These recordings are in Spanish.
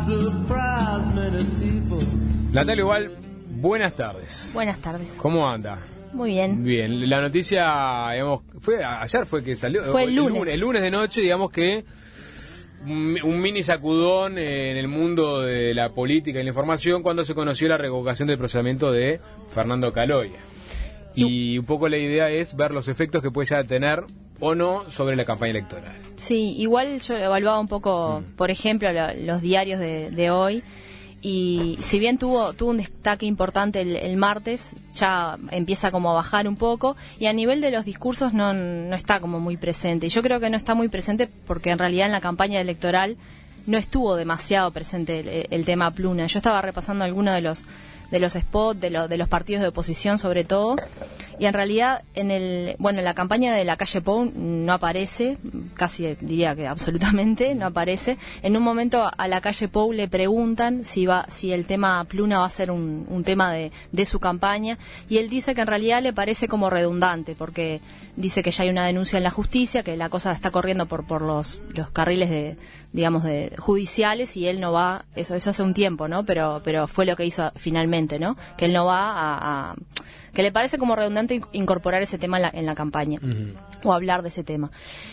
Natalia Ubal, buenas tardes. Buenas tardes. ¿Cómo anda? Muy bien. Bien, la noticia, digamos, ayer fue que salió. Fue el lunes. El lunes de noche, digamos que un mini sacudón en el mundo de la política y la información cuando se conoció la revocación del procesamiento de Fernando Caloia. Y un poco la idea es ver los efectos que puede ya tener o no sobre la campaña electoral. Sí, igual yo evaluaba un poco, por ejemplo, los diarios de hoy. Y si bien tuvo un destaque importante el martes, ya empieza como a bajar un poco, y a nivel de los discursos no está como muy presente. Y yo creo que no está muy presente porque en realidad en la campaña electoral no estuvo demasiado presente el tema Pluna. Yo estaba repasando algunos de los spots de los partidos de oposición sobre todo, y en realidad en la campaña de la calle Pou no aparece, casi diría que absolutamente no aparece. En un momento a la calle Pou le preguntan si el tema Pluna va a ser un tema de su campaña, y él dice que en realidad le parece como redundante, porque dice que ya hay una denuncia en la justicia, que la cosa está corriendo por los carriles de judiciales, y él no va, eso hace un tiempo, ¿no? Pero fue lo que hizo finalmente, ¿no? Que él no va que le parece como redundante incorporar ese tema en la campaña, o hablar de ese tema.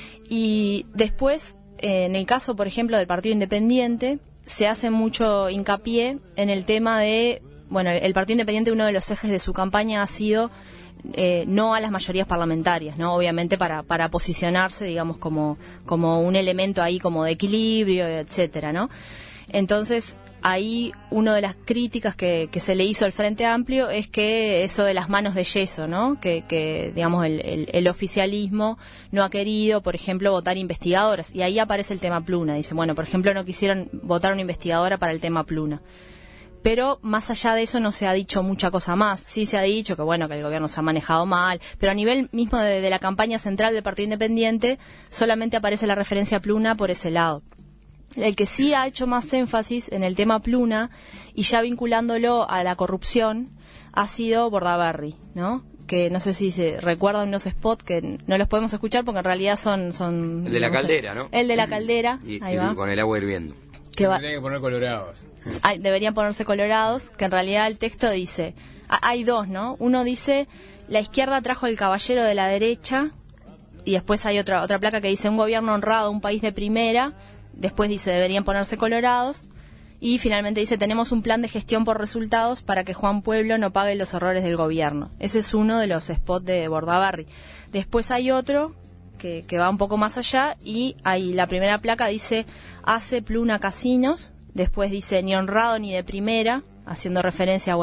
Y después, en el caso, por ejemplo, del Partido Independiente, se hace mucho hincapié en el tema de, el Partido Independiente, uno de los ejes de su campaña ha sido no a las mayorías parlamentarias, ¿no? Obviamente para posicionarse, digamos, como un elemento ahí como de equilibrio, etcétera, ¿no? Entonces, ahí una de las críticas que se le hizo al Frente Amplio es que eso de las manos de yeso, ¿no? Que digamos, el oficialismo no ha querido, por ejemplo, votar investigadoras. Y ahí aparece el tema Pluna. Dice, por ejemplo, no quisieron votar una investigadora para el tema Pluna. Pero más allá de eso no se ha dicho mucha cosa más. Sí se ha dicho que que el gobierno se ha manejado mal, pero a nivel mismo de la campaña central del Partido Independiente solamente aparece la referencia a Pluna por ese lado. El que sí ha hecho más énfasis en el tema Pluna, y ya vinculándolo a la corrupción, ha sido Bordaberry, ¿no? Que no sé si se recuerdan unos spots que no los podemos escuchar porque en realidad son el de la caldera, ¿no? El de la caldera, ahí va. Con el agua hirviendo. Tienen que poner colorados. Deberían ponerse colorados, que en realidad el texto dice, hay dos, ¿no? Uno dice, la izquierda trajo el caballero de la derecha, y después hay otra placa que dice, un gobierno honrado, un país de primera. Después dice, deberían ponerse colorados, y finalmente dice, tenemos un plan de gestión por resultados para que Juan Pueblo no pague los errores del gobierno. Ese es uno de los spots de Bordaberry. Después hay otro que va un poco más allá, y ahí la primera placa dice, hace Pluna casinos. Después dice, ni honrado ni de primera, haciendo referencia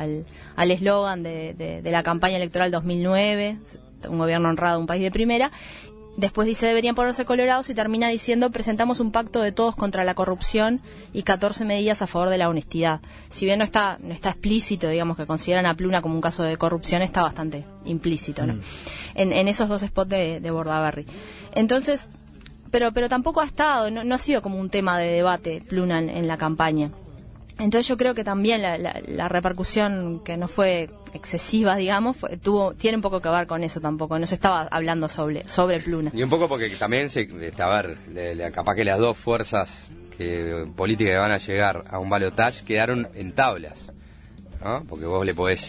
al eslogan de la campaña electoral 2009, un gobierno honrado, un país de primera. Después dice, deberían ponerse colorados, y termina diciendo, presentamos un pacto de todos contra la corrupción y 14 medidas a favor de la honestidad. Si bien no está explícito, digamos, que consideran a Pluna como un caso de corrupción, está bastante implícito, ¿no? En esos dos spots de Bordaberry. Entonces, pero tampoco ha estado, no ha sido como un tema de debate Pluna en la campaña. Entonces yo creo que también la repercusión, que no fue excesiva, digamos, tiene un poco que ver con eso tampoco. No se estaba hablando sobre Pluna. Y un poco porque también capaz que las dos fuerzas políticas que van a llegar a un balotaje quedaron en tablas, ¿no? Porque vos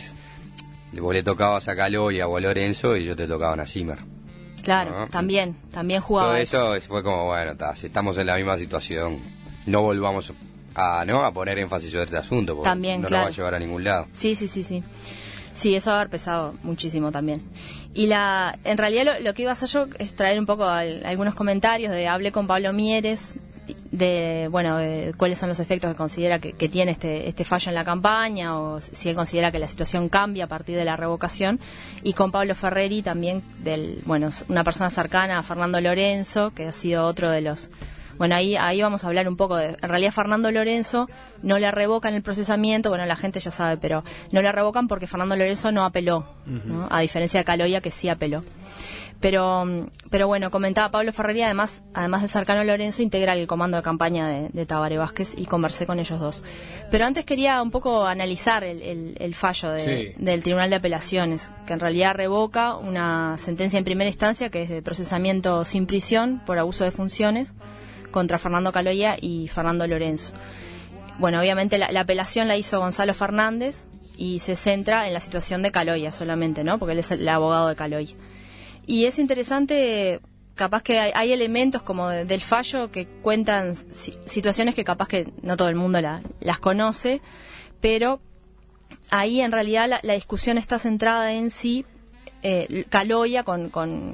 le tocabas a Caloia o a Lorenzo, y yo te tocaban a Zimmer. Claro, ¿no? También jugaba. Todo eso fue como, si estamos en la misma situación, no volvamos a poner énfasis sobre este asunto, porque también, no nos va a llevar a ningún lado. Sí. Sí, eso va a haber pesado muchísimo también. Y en realidad lo que iba a hacer yo es traer un poco algunos comentarios. Hablé con Pablo Mieres de cuáles son los efectos que considera que tiene este fallo en la campaña, o si él considera que la situación cambia a partir de la revocación, y con Pablo Ferreri también, una persona cercana a Fernando Lorenzo, que ha sido otro de los... ahí vamos a hablar un poco en realidad Fernando Lorenzo no le revocan el procesamiento, la gente ya sabe, pero no le revocan porque Fernando Lorenzo no apeló, ¿no? A diferencia de Caloia, que sí apeló. Pero comentaba Pablo Ferreri, además de cercano a Lorenzo, integra el comando de campaña de Tabaré Vázquez, y conversé con ellos dos. Pero antes quería un poco analizar el fallo del Tribunal de Apelaciones, que en realidad revoca una sentencia en primera instancia que es de procesamiento sin prisión por abuso de funciones contra Fernando Caloia y Fernando Lorenzo. bueno, obviamente la apelación la hizo Gonzalo Fernández y se centra en la situación de Caloya solamente, ¿no? Porque él es el abogado de Caloya. Y es interesante, capaz que hay elementos como del fallo que cuentan situaciones que capaz que no todo el mundo las conoce, pero ahí en realidad la discusión está centrada en si Caloya con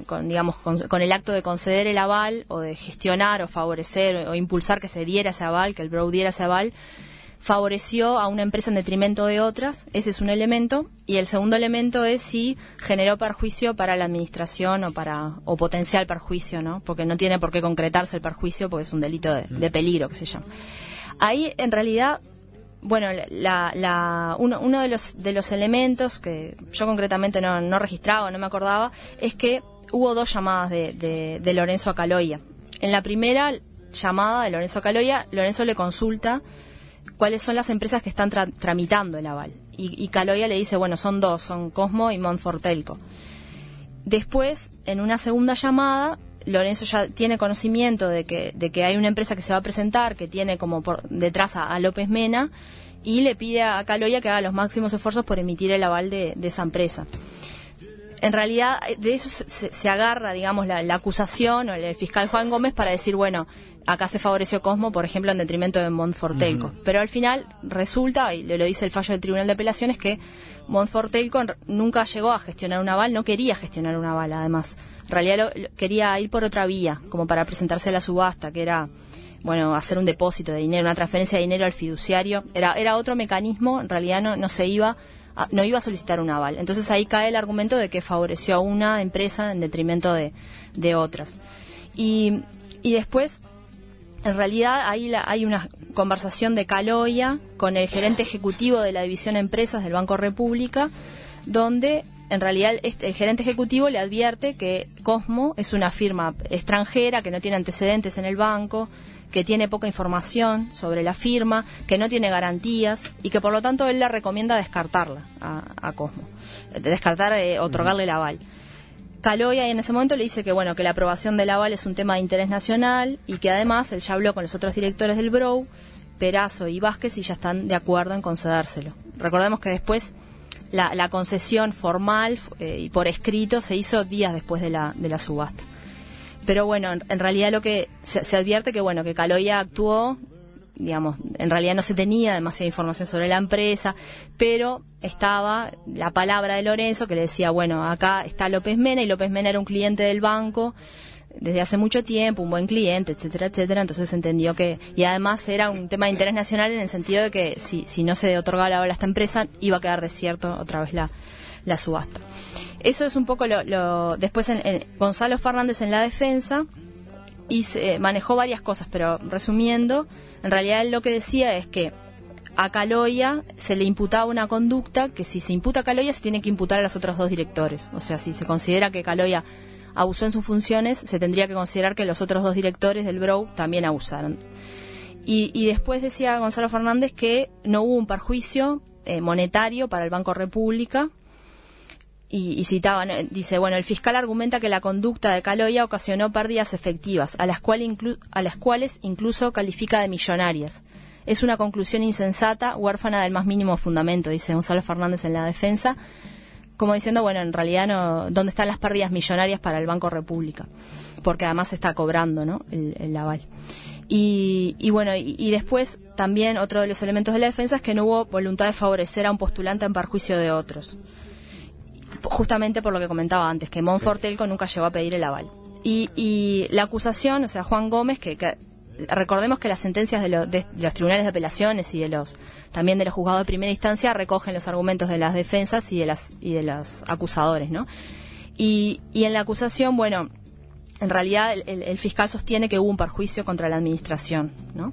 el acto de conceder el aval o de gestionar o favorecer o impulsar que se diera ese aval, que el Brough diera ese aval, favoreció a una empresa en detrimento de otras. Ese es un elemento. Y el segundo elemento es si generó perjuicio para la administración o potencial perjuicio, ¿no? Porque no tiene por qué concretarse el perjuicio porque es un delito de peligro, que se llama. Ahí, en realidad, bueno, uno de los elementos que yo concretamente no registraba, no me acordaba, es que hubo 2 llamadas de Lorenzo a Caloya. En la primera llamada de Lorenzo a Caloya, Lorenzo le consulta cuáles son las empresas que están tramitando el aval. Y Caloya le dice, bueno, son 2, son Cosmo y Montfort Telco. Después, en una segunda llamada, Lorenzo ya tiene conocimiento de que hay una empresa que se va a presentar, que tiene como por detrás a López Mena, y le pide a Caloya que haga los máximos esfuerzos por emitir el aval de esa empresa. En realidad, de eso se agarra, digamos, la acusación o el fiscal Juan Gómez para decir, bueno, acá se favoreció Cosmo, por ejemplo, en detrimento de Montfort Telco. Pero al final resulta, y lo dice el fallo del Tribunal de Apelaciones, que Montfort Telco nunca llegó a gestionar un aval, no quería gestionar un aval, además. En realidad quería ir por otra vía, como para presentarse a la subasta, que era, bueno, hacer un depósito de dinero, una transferencia de dinero al fiduciario. Era otro mecanismo, en realidad no iba a solicitar un aval. Entonces ahí cae el argumento de que favoreció a una empresa en detrimento de otras. Y después, en realidad, ahí hay una conversación de Caloya con el gerente ejecutivo de la División Empresas del Banco República, donde en realidad el gerente ejecutivo le advierte que Cosmo es una firma extranjera, que no tiene antecedentes en el banco, que tiene poca información sobre la firma, que no tiene garantías y que por lo tanto él le recomienda descartarla a Cosmo, otorgarle el aval. Caloya en ese momento le dice que bueno, que la aprobación del aval es un tema de interés nacional y que además él ya habló con los otros directores del Brough, Perazo y Vázquez, y ya están de acuerdo en concedérselo. Recordemos que después la concesión formal y por escrito se hizo días después de la subasta. Pero bueno, en realidad lo que se advierte que bueno, que Caloya actuó, digamos, en realidad no se tenía demasiada información sobre la empresa, pero estaba la palabra de Lorenzo que le decía, bueno, acá está López Mena, y López Mena era un cliente del banco desde hace mucho tiempo, un buen cliente, etcétera, etcétera. Entonces se entendió que, y además era un tema de interés nacional en el sentido de que si no se otorgaba la aval a esta empresa, iba a quedar desierto otra vez la subasta. Eso es un poco después Gonzalo Fernández en la defensa y se manejó varias cosas, pero resumiendo, en realidad él lo que decía es que a Caloya se le imputaba una conducta que si se imputa a Caloya se tiene que imputar a los otros 2 directores. O sea, si se considera que Caloya abusó en sus funciones, se tendría que considerar que los otros 2 directores del Brough también abusaron. Y después decía Gonzalo Fernández que no hubo un perjuicio monetario para el Banco República. Y citaba, dice, bueno, el fiscal argumenta que la conducta de Caloya ocasionó pérdidas efectivas, a las cuales incluso califica de millonarias. Es una conclusión insensata, huérfana del más mínimo fundamento, dice Gonzalo Fernández en la defensa, como diciendo, bueno, en realidad no, ¿dónde están las pérdidas millonarias para el Banco República? Porque además se está cobrando, ¿no?, el aval. Y bueno, y después también otro de los elementos de la defensa es que no hubo voluntad de favorecer a un postulante en perjuicio de otros. Justamente por lo que comentaba antes, que Montfort Telco nunca llegó a pedir el aval. Y la acusación, o sea, Juan Gómez, que recordemos que las sentencias de los tribunales de apelaciones y también de los juzgados de primera instancia recogen los argumentos de las defensas y de los acusadores, ¿no? Y en la acusación, bueno, en realidad el fiscal sostiene que hubo un perjuicio contra la administración, ¿no?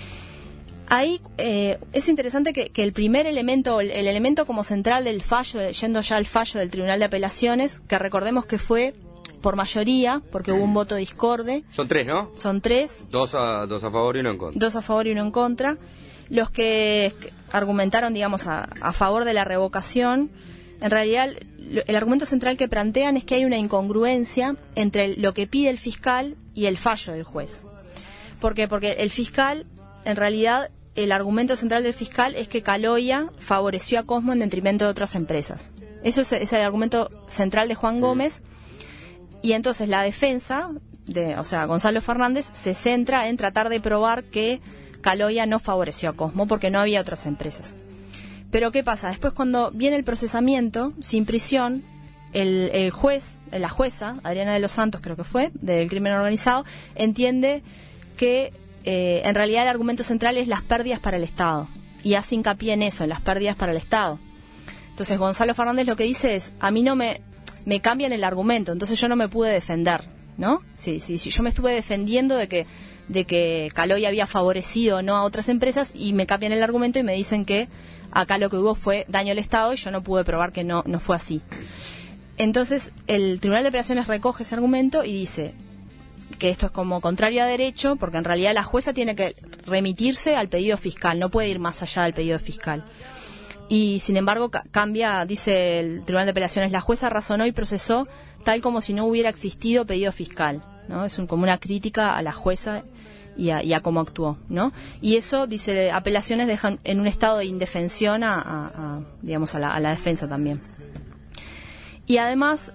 Ahí es interesante que el primer elemento, el elemento como central del fallo, yendo ya al fallo del Tribunal de Apelaciones, que recordemos que fue por mayoría, porque hubo un voto discorde. Son 3, ¿no? Son 3. 2 a favor y 1 en contra. 2 a favor y 1 en contra. Los que argumentaron, digamos, a favor de la revocación, en realidad el argumento central que plantean es que hay una incongruencia entre lo que pide el fiscal y el fallo del juez. ¿Por qué? Porque el fiscal, en realidad, el argumento central del fiscal es que Caloya favoreció a Cosmo en detrimento de otras empresas. Eso es el argumento central de Juan Gómez. Y entonces la defensa, Gonzalo Fernández, se centra en tratar de probar que Caloya no favoreció a Cosmo porque no había otras empresas. Pero ¿qué pasa? Después, cuando viene el procesamiento sin prisión, el juez, la jueza, Adriana de los Santos creo que fue, del crimen organizado, entiende que en realidad el argumento central es las pérdidas para el Estado, y hace hincapié en eso, en las pérdidas para el Estado. Entonces Gonzalo Fernández lo que dice es, a mí no me cambian el argumento, entonces yo no me pude defender, ¿no? Sí, yo me estuve defendiendo de que Caloya había favorecido no a otras empresas, y me cambian el argumento y me dicen que acá lo que hubo fue daño al Estado y yo no pude probar que no fue así. Entonces el Tribunal de Apelaciones recoge ese argumento y dice que esto es como contrario a derecho, porque en realidad la jueza tiene que remitirse al pedido fiscal, no puede ir más allá del pedido fiscal. Y sin embargo cambia, dice el Tribunal de Apelaciones, la jueza razonó y procesó tal como si no hubiera existido pedido fiscal, ¿no? Es como una crítica a la jueza y a cómo actuó, ¿no? Y eso, dice, apelaciones dejan en un estado de indefensión a la defensa también. Y además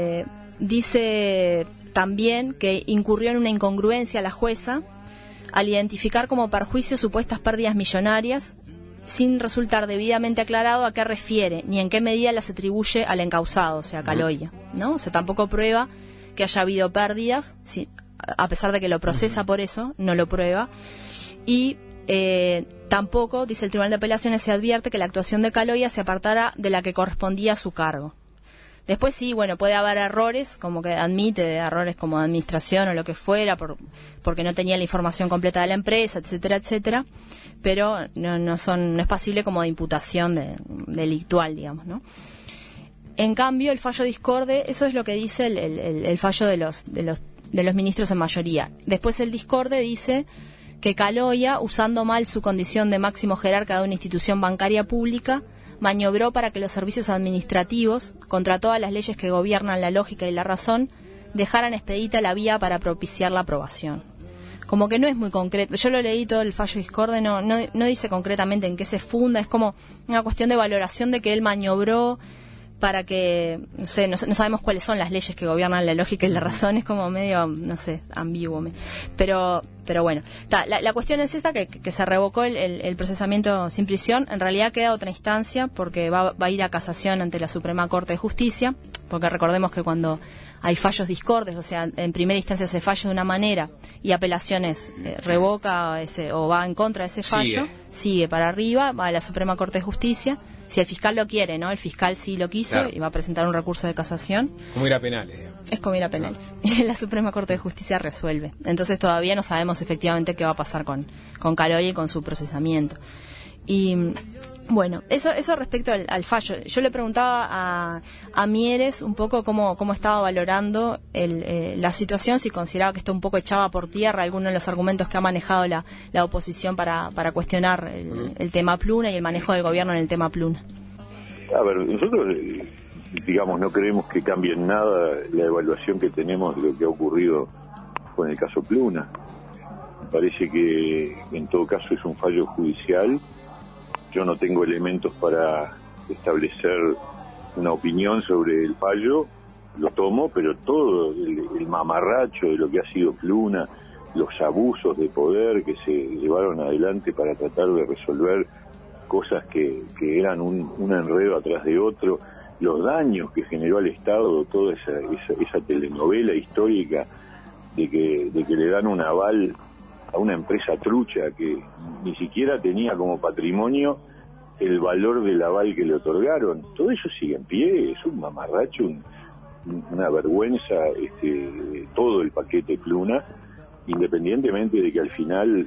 dice también que incurrió en una incongruencia la jueza al identificar como perjuicio supuestas pérdidas millonarias sin resultar debidamente aclarado a qué refiere ni en qué medida las atribuye al encausado, o sea, Caloya, ¿no? O sea, tampoco prueba que haya habido pérdidas, a pesar de que lo procesa por eso, no lo prueba. Y tampoco, dice el Tribunal de Apelaciones, se advierte que la actuación de Caloya se apartara de la que correspondía a su cargo. Después sí, bueno, puede haber errores, como que admite errores como de administración o lo que fuera, porque no tenía la información completa de la empresa, etcétera, etcétera, pero no es pasible como de imputación delictual, digamos, ¿no? En cambio, el fallo discorde, eso es lo que dice el fallo de los ministros en mayoría. Después el discorde dice que Caloya, usando mal su condición de máximo jerarca de una institución bancaria pública, maniobró para que los servicios administrativos, contra todas las leyes que gobiernan la lógica y la razón, dejaran expedita la vía para propiciar la aprobación. Como que no es muy concreto. Yo lo leí todo el fallo discorde, no dice concretamente en qué se funda, es como una cuestión de valoración de que él maniobró para que, no sabemos cuáles son las leyes que gobiernan la lógica y la razón, es como medio, ambiguo. Pero bueno, la cuestión es esta, que se revocó el procesamiento sin prisión. En realidad queda otra instancia, porque va a ir a casación ante la Suprema Corte de Justicia, porque recordemos que cuando hay fallos discordes, o sea, en primera instancia se falla de una manera y apelaciones revoca o va en contra de ese fallo, sigue para arriba, va a la Suprema Corte de Justicia. Si el fiscal lo quiere, ¿no? El fiscal sí lo quiso, claro, y va a presentar un recurso de casación. Como ir a penales, digamos. Es como ir a penales. La Suprema Corte de Justicia resuelve. Entonces todavía no sabemos efectivamente qué va a pasar con Caloya y con su procesamiento. Y bueno, eso respecto al fallo. Yo le preguntaba a Mieres un poco cómo estaba valorando la situación, si consideraba que esto un poco echaba por tierra algunos de los argumentos que ha manejado la oposición para cuestionar el tema Pluna y el manejo del gobierno en el tema Pluna. A ver, nosotros, no creemos que cambie en nada la evaluación que tenemos de lo que ha ocurrido con el caso Pluna. Me parece que en todo caso es un fallo judicial. Yo no tengo elementos para establecer una opinión sobre el fallo, lo tomo, pero todo el mamarracho de lo que ha sido Pluna, los abusos de poder que se llevaron adelante para tratar de resolver cosas que eran un enredo atrás de otro, los daños que generó al Estado, toda esa telenovela histórica de que le dan un aval a una empresa trucha que ni siquiera tenía como patrimonio el valor del aval que le otorgaron. Todo eso sigue en pie, es un mamarracho, una vergüenza, todo el paquete Pluna, independientemente de que al final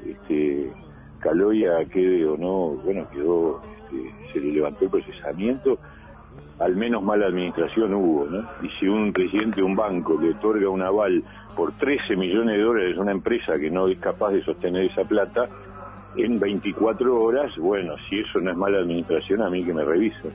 Caloya quede o no, quedó, se le levantó el procesamiento, al menos mala administración hubo, ¿no? Y si un presidente de un banco le otorga un aval por $13 millones a una empresa que no es capaz de sostener esa plata en 24 horas, si eso no es mala administración, a mí que me revisen.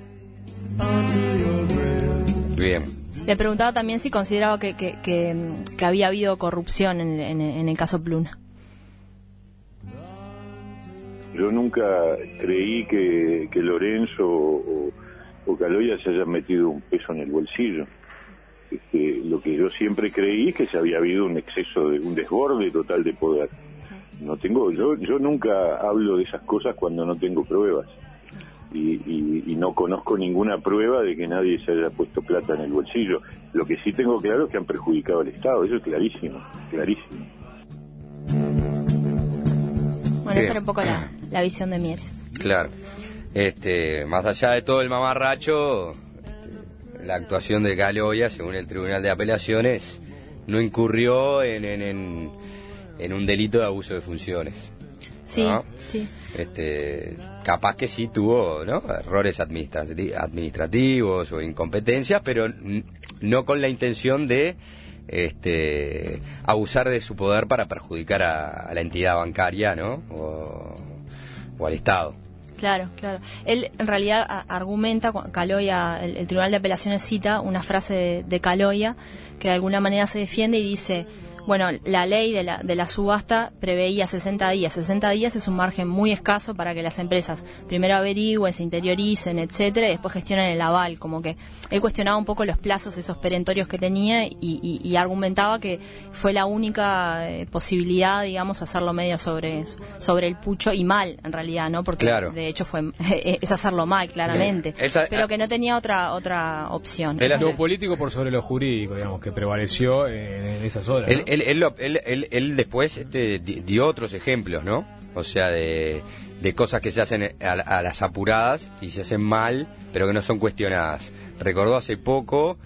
Bien. Le preguntaba también si consideraba que había habido corrupción en el caso Pluna. Yo nunca creí que Lorenzo o Caloya se hayan metido un peso en el bolsillo. Lo que yo siempre creí es que se había habido un exceso, un desborde total de poder. Yo nunca hablo de esas cosas cuando no tengo pruebas. Y no conozco ninguna prueba de que nadie se haya puesto plata en el bolsillo. Lo que sí tengo claro es que han perjudicado al Estado, eso es clarísimo, clarísimo. Bueno, esta era un poco la visión de Mieres. Claro. Más allá de todo el mamarracho, la actuación de Caloya, según el Tribunal de Apelaciones, no incurrió en un delito de abuso de funciones. Sí, ¿no? sí. Capaz que sí tuvo, ¿no?, errores administrativos o incompetencias, pero no con la intención de abusar de su poder para perjudicar a la entidad bancaria, ¿no?, o al Estado. Claro, claro. Él en realidad argumenta, Caloya, el Tribunal de Apelaciones cita una frase de Caloya que de alguna manera se defiende y dice: bueno, la ley de la subasta preveía 60 días. 60 días es un margen muy escaso para que las empresas primero averigüen, se interioricen, etcétera, y después gestionen el aval. Como que él cuestionaba un poco los plazos esos perentorios que tenía y argumentaba que fue la única posibilidad, digamos, hacerlo medio sobre el pucho, y mal, en realidad, ¿no? Porque claro, de hecho es hacerlo mal, claramente. Pero que no tenía otra opción. Lo político por sobre lo jurídico, digamos, que prevaleció en esas horas, ¿no? Él después dio otros ejemplos, ¿no? O sea, de cosas que se hacen a las apuradas y se hacen mal, pero que no son cuestionadas. Recordó hace poco,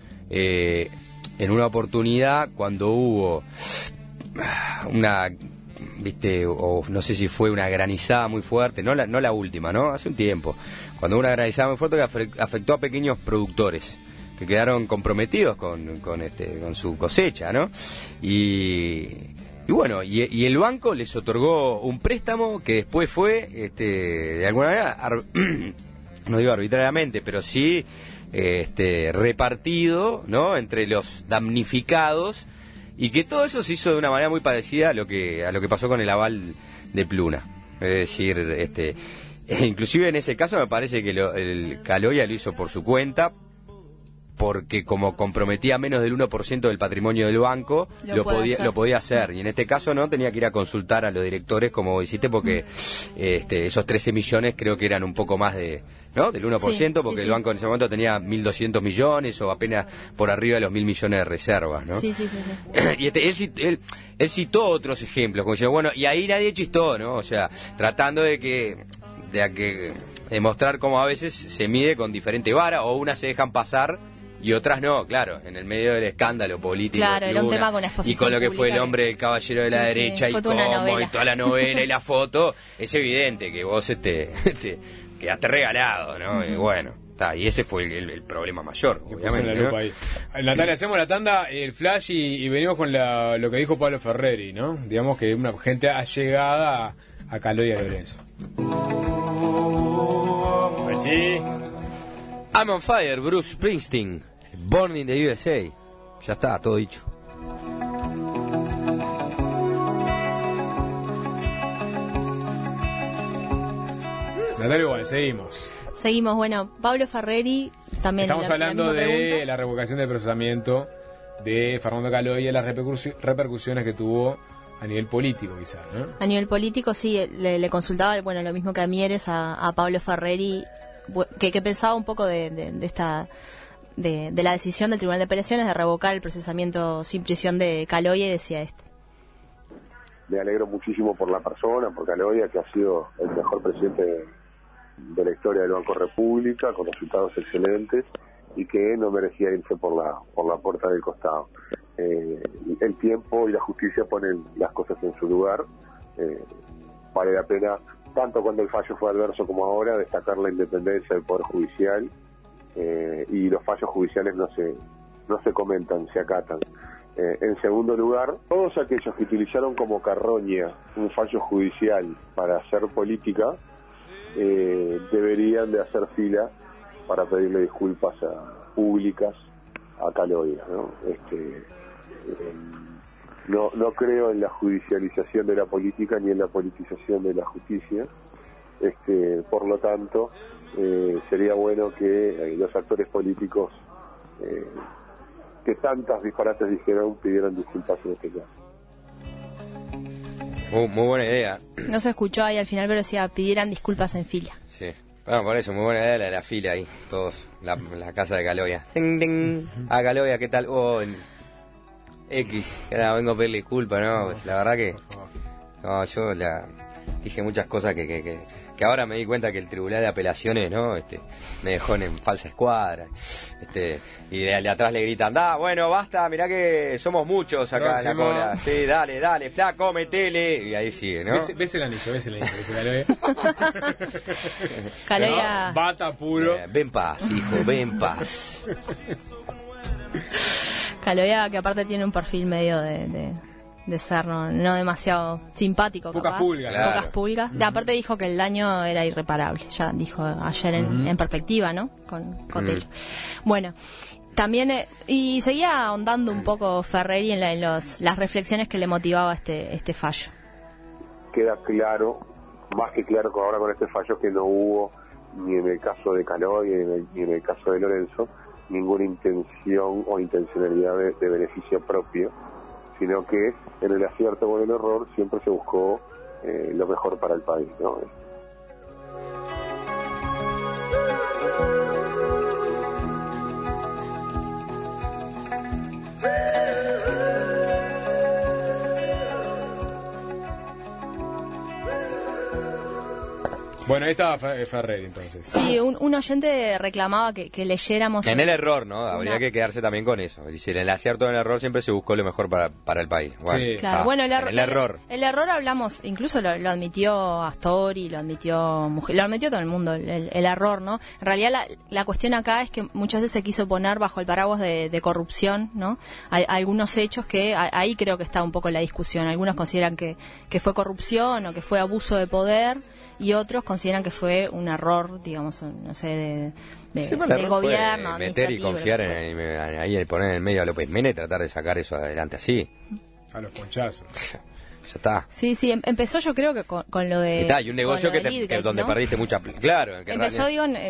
en una oportunidad, cuando hubo una, o no sé si fue una granizada muy fuerte, no la última, ¿no? Hace un tiempo, cuando hubo una granizada muy fuerte que afectó a pequeños productores que quedaron comprometidos con su cosecha, ¿no? Y bueno, y el banco les otorgó un préstamo que después fue, de alguna manera, no digo arbitrariamente, pero sí repartido, ¿no?, entre los damnificados, y que todo eso se hizo de una manera muy parecida a lo que pasó con el aval de Pluna. Es decir, inclusive en ese caso me parece que el Caloya lo hizo por su cuenta, porque como comprometía menos del 1% del patrimonio del banco, lo podía hacer. Y en este caso no, tenía que ir a consultar a los directores, como hiciste, porque esos 13 millones creo que eran un poco más del 1%, sí, porque el banco en ese momento tenía 1.200 millones o apenas por arriba de los 1.000 millones de reservas, ¿no? Sí. Y él citó otros ejemplos, como diciendo, bueno, y ahí nadie chistó, ¿no? O sea, tratando de demostrar cómo a veces se mide con diferente vara, o unas se dejan pasar y otras no, claro, en el medio del escándalo político. Claro, era un tema con exposición y con lo que fue el pública, hombre del caballero de la derecha, y cómo, y toda la novela y la foto, es evidente que vos quedaste regalado, ¿no? Y bueno, y ese fue el problema mayor, obviamente, ¿no? Ahí. Natalia, hacemos la tanda, el flash, y venimos con lo que dijo Pablo Ferreri, ¿no? Digamos que una gente allegada a Caloya y Lorenzo. I'm on fire, Bruce Springsteen, Born in the USA. Ya está, todo dicho. Natalia, bueno, seguimos. Bueno, Pablo Ferreri también. Estamos hablando de la revocación del procesamiento de Fernando Caloya y las repercusiones que tuvo a nivel político, quizás, ¿no? A nivel político, sí, le consultaba, bueno, lo mismo que a Mieres, a Pablo Ferreri, que pensaba un poco de la decisión del Tribunal de Apelaciones de revocar el procesamiento sin prisión de Caloya, y decía esto: me alegro muchísimo por la persona, por Caloya, que ha sido el mejor presidente de la historia del Banco República, con resultados excelentes, y que no merecía irse por la puerta del costado. El tiempo y la justicia ponen las cosas en su lugar. Vale la pena, tanto cuando el fallo fue adverso como ahora, destacar la independencia del Poder Judicial, y los fallos judiciales no se comentan, se acatan. En segundo lugar, todos aquellos que utilizaron como carroña un fallo judicial para hacer política, deberían de hacer fila para pedirle disculpas públicas a Caloya, ¿no? No creo en la judicialización de la política ni en la politización de la justicia. Por lo tanto, sería bueno que los actores políticos que tantas disparates dijeron pidieran disculpas en este caso. Muy buena idea. No se escuchó ahí al final, pero decía pidieran disculpas en fila. Sí. Bueno, por eso, muy buena idea la de la fila ahí, todos, la casa de Caloya. Ding, ding. Ah, Caloya, ¿qué tal? Oh, X, vengo a pedirle disculpas, ¿no? Pues la verdad que... No, yo dije muchas cosas que ahora me di cuenta que el Tribunal de Apelaciones, ¿no? Me dejó en falsa escuadra. Y de atrás le gritan, bueno, basta, mirá que somos muchos acá en la cola. Sí, dale, flaco, metele. Y ahí sigue, ¿no? Ves el anillo, Caloya. Caloya... No, bata puro. Ven paz, hijo, ven paz. Caloya, que aparte tiene un perfil medio de ser no demasiado simpático, pocas capaz. Pulgas. Claro. Pocas pulgas. Aparte dijo que el daño era irreparable, ya dijo ayer en perspectiva, ¿no? Con Cotelo. Bueno, también, y seguía ahondando un poco Ferreri en las reflexiones que le motivaba este fallo. Queda claro, más que claro ahora con este fallo, que no hubo, ni en el caso de Caloya ni en el caso de Lorenzo, ninguna intención o intencionalidad de beneficio propio, sino que en el acierto o en el error siempre se buscó lo mejor para el país, ¿no? Bueno, ahí estaba Ferreri entonces. Sí, un oyente reclamaba que leyéramos... En el error, ¿no? Habría que quedarse también con eso. Es decir, en el acierto o en el error siempre se buscó lo mejor para el país. Bueno, Sí. Claro, bueno, el error. El error hablamos, incluso lo admitió Astori, lo admitió todo el mundo, el error, ¿no? En realidad la cuestión acá es que muchas veces se quiso poner bajo el paraguas de corrupción, ¿no? Hay algunos hechos que ahí creo que está un poco la discusión. Algunos consideran que fue corrupción o que fue abuso de poder, y otros consideran que fue un error, digamos, no sé, del gobierno. Meter y confiar ahí poner en el medio a López Mena y tratar de sacar eso adelante así. A los ponchazos. Ya está. Sí, empezó yo creo que con lo de... Y un negocio donde ¿no? perdiste mucha... Claro. Empezó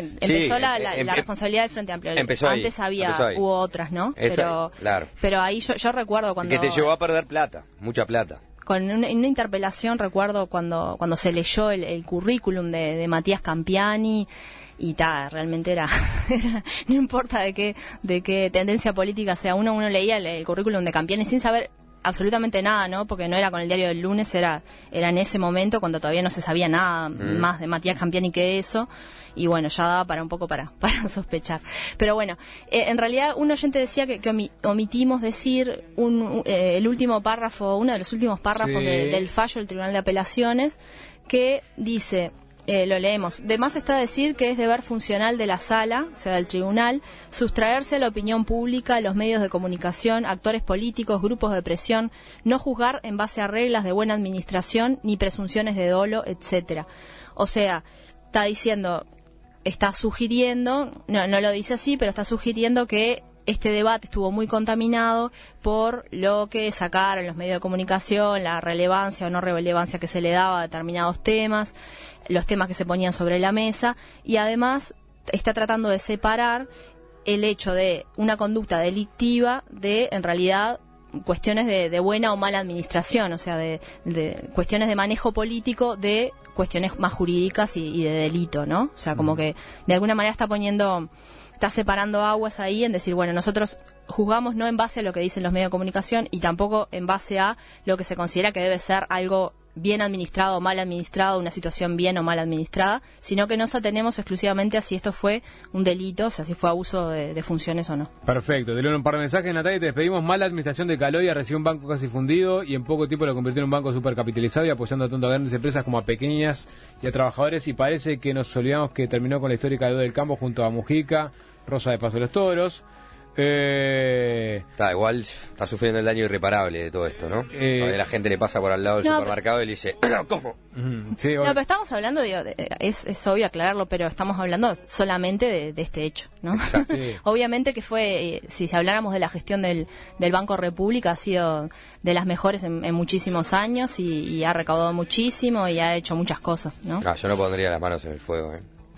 la responsabilidad del Frente Amplio. Empezó Antes ahí. Hubo otras, ¿no? Claro. Pero ahí yo recuerdo cuando... Que te llevó a perder plata, mucha plata. Con una interpelación recuerdo cuando se leyó el currículum de Matías Campiani, y realmente era no importa de qué tendencia política sea uno leía el currículum de Campiani sin saber absolutamente nada, ¿no? Porque no era con el diario del lunes, era en ese momento cuando todavía no se sabía nada más de Matías Campiani que eso, y bueno, ya daba para un poco para sospechar. Pero bueno, en realidad un oyente decía que omitimos decir el último párrafo, uno de los últimos párrafos del fallo del Tribunal de Apelaciones, que dice... lo leemos. De más está decir que es deber funcional de la sala, o sea, del tribunal, sustraerse a la opinión pública, a los medios de comunicación, actores políticos, grupos de presión, no juzgar en base a reglas de buena administración ni presunciones de dolo, etcétera. O sea, está sugiriendo, no lo dice así, pero está sugiriendo que este debate estuvo muy contaminado por lo que sacaron los medios de comunicación, la relevancia o no relevancia que se le daba a determinados temas, los temas que se ponían sobre la mesa, y además está tratando de separar el hecho de una conducta delictiva de, en realidad, cuestiones de buena o mala administración, o sea, de cuestiones de manejo político, de cuestiones más jurídicas y de delito, ¿no? O sea, como que de alguna manera está separando aguas ahí en decir, bueno, nosotros juzgamos no en base a lo que dicen los medios de comunicación y tampoco en base a lo que se considera que debe ser algo bien administrado o mal administrado, una situación bien o mal administrada, sino que nos atenemos exclusivamente a si esto fue un delito, o sea, si fue abuso de funciones o no. Perfecto, te leo un par de mensajes, Natalia, te despedimos. Mala administración de Caloya, recibió un banco casi fundido y en poco tiempo lo convirtió en un banco supercapitalizado y apoyando tanto a grandes empresas como a pequeñas y a trabajadores, y parece que nos olvidamos que terminó con la histórica deuda del campo junto a Mujica, Rosa de Paso de los Toros. Está igual, está sufriendo el daño irreparable de todo esto, ¿no? Cuando la gente le pasa por al lado del supermercado y le dice, ¿cómo? Sí, No, pero estamos hablando, digo, es obvio aclararlo, pero estamos hablando solamente de este hecho, ¿no? Sí. Obviamente que fue, si habláramos de la gestión del Banco República, ha sido de las mejores en muchísimos años y ha recaudado muchísimo y ha hecho muchas cosas, ¿no? No, yo no pondría las manos en el fuego,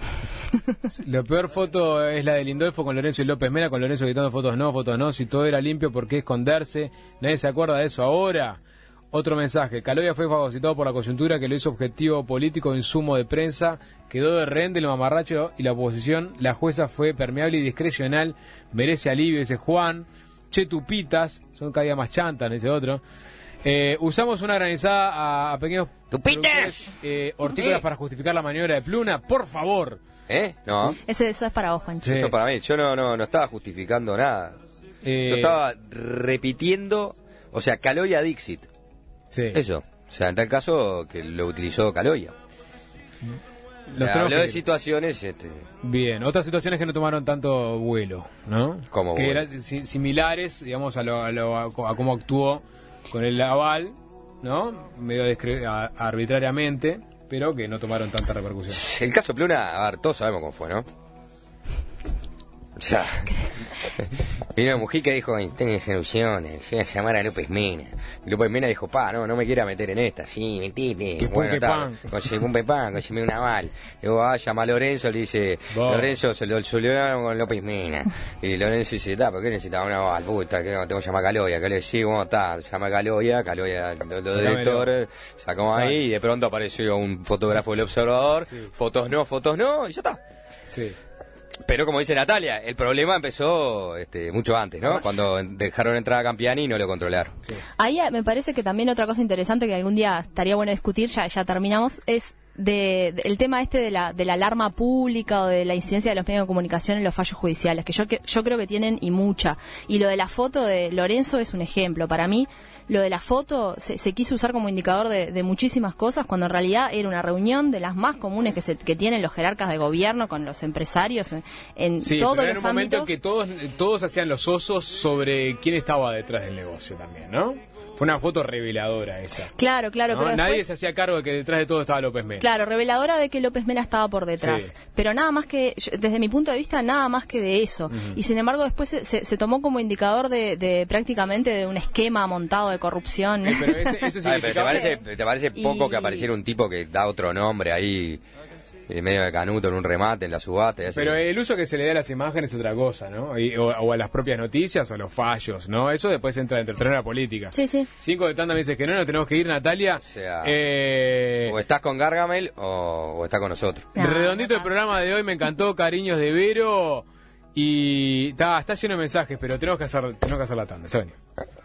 La peor foto es la de Lindolfo con Lorenzo y López Mena, con Lorenzo gritando fotos no, si todo era limpio, ¿por qué esconderse? Nadie se acuerda de eso ahora. Otro mensaje, Caloya fue fagocitado por la coyuntura que lo hizo objetivo político, insumo de prensa, quedó de rehén del mamarracho y la oposición, la jueza fue permeable y discrecional, merece alivio, dice Juan. Che, tupitas, son cada día más chantas, dice otro. Usamos una granizada a pequeños ¡tupitas! Hortícolas para justificar la maniobra de Pluna, por favor. No. Eso es para vos, Juancho. Sí. Eso para mí, yo no estaba justificando nada. Yo estaba repitiendo, o sea, Caloya Dixit. Sí. Eso. O sea, en tal caso que lo utilizó Caloya. Habló de situaciones... Bien, otras situaciones que no tomaron tanto vuelo, ¿no? Como que vuelo. eran similares, digamos, a cómo actuó con el aval, ¿no? Medio arbitrariamente, pero que no tomaron tanta repercusión. El caso Pluna, a ver, todos sabemos cómo fue, ¿no? O sea, vino Mujica y dijo, tengo soluciones, voy a llamar a López Mena. Y López Mena dijo, no me quiera meter en esta, sí, metite. Bueno, conseguí un pepán, conseguí un aval. Luego llama a Lorenzo, le dice, Lorenzo se lo solucionaron con López Mena. Y Lorenzo dice, ¿por qué necesitaba un aval? Puta, que tengo que llamar a Caloya. Caloya, sí, bueno, llama a Caloya, lo director, sacamos ahí y de pronto apareció un fotógrafo del Observador, sí. fotos no, y ya está. Sí. Pero como dice Natalia, el problema empezó mucho antes, ¿no? Cuando dejaron entrar a Campiani y no lo controlaron. Sí. Ahí me parece que también otra cosa interesante que algún día estaría bueno discutir, ya terminamos, es el tema de la alarma pública o de la incidencia de los medios de comunicación en los fallos judiciales, que yo creo que tienen y mucha. Y lo de la foto de Lorenzo es un ejemplo. Para mí, lo de la foto se quiso usar como indicador de muchísimas cosas, cuando en realidad era una reunión de las más comunes que tienen los jerarcas de gobierno con los empresarios en todos los ámbitos. En un momento en que todos hacían los osos sobre quién estaba detrás del negocio también, ¿no? Fue una foto reveladora esa. Claro, ¿no? pero Nadie después, se hacía cargo de que detrás de todo estaba López Mena. Claro, reveladora de que López Mena estaba por detrás. Sí. Pero nada más que, desde mi punto de vista, nada más que de eso. Uh-huh. Y sin embargo después se tomó como indicador de prácticamente de un esquema montado de corrupción. Pero eso significa... ¿Te parece poco que apareciera un tipo que da otro nombre ahí en medio de Canuto en un remate, en la subasta? Pero el uso que se le da a las imágenes es otra cosa, ¿no? O a las propias noticias o a los fallos, ¿no? Eso después entra dentro del terreno de la política. Sí. 5 de tanda me dices que no tenemos que ir, Natalia. O sea, o estás con Gargamel o estás con nosotros. Redondito el programa de hoy, me encantó, cariños de Vero. Y está lleno de mensajes, pero tenemos que hacer la tanda. Se venía.